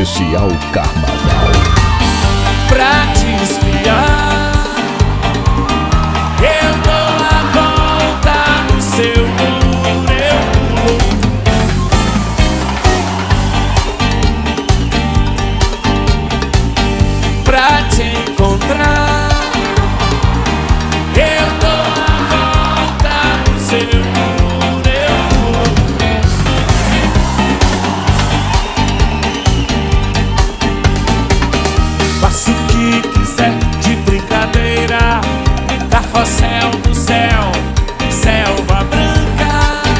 Especial Carnaval. Pra te espiar, eu dou a volta no seu muro, eu pulo. Pra te encontrar, eu dou a volta no seu muro, eu pulo. Faço o que quiser de brincadeira, carrossel no céu, selva branca,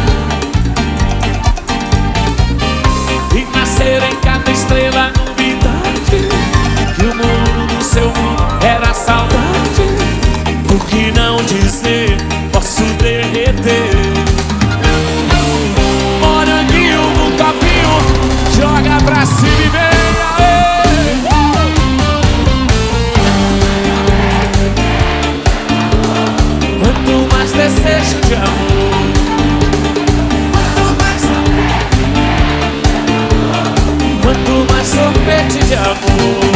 e nascer em cada estrela novidade, que o muro do seu mundo era saudade. Por que não dizer, posso derreter? Moranguinho no copinho, joga pra cima e vem. Quanto mais desejo de amor, quanto mais sorvete de amor.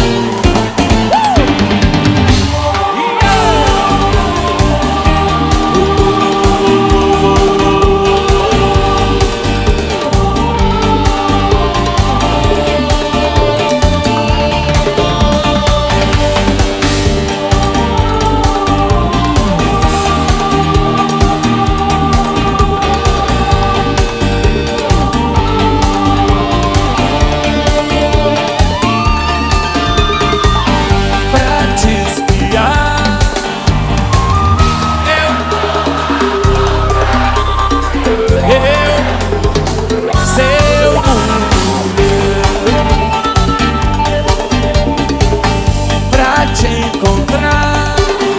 Te encontrar,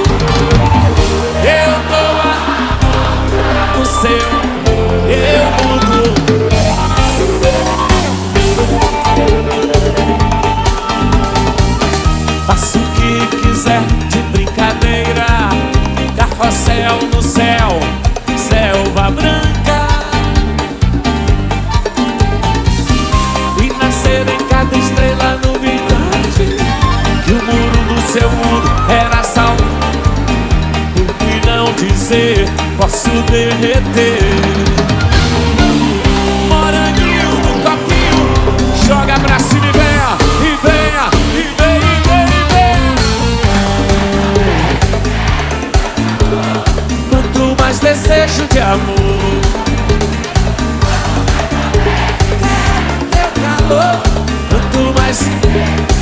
eu dou o seu, eu mudo. Faço o que quiser de brincadeira, carrossel no céu, selva branca, e nascer em cada estrela novidade, que o muro do seu mundo era sal. Por que não dizer, posso derreter? Moranguinho no copinho, joga pra cima e venha, e venha, e vem, e vem, e vem. Quanto mais desejo de amor, teu calor, quanto mais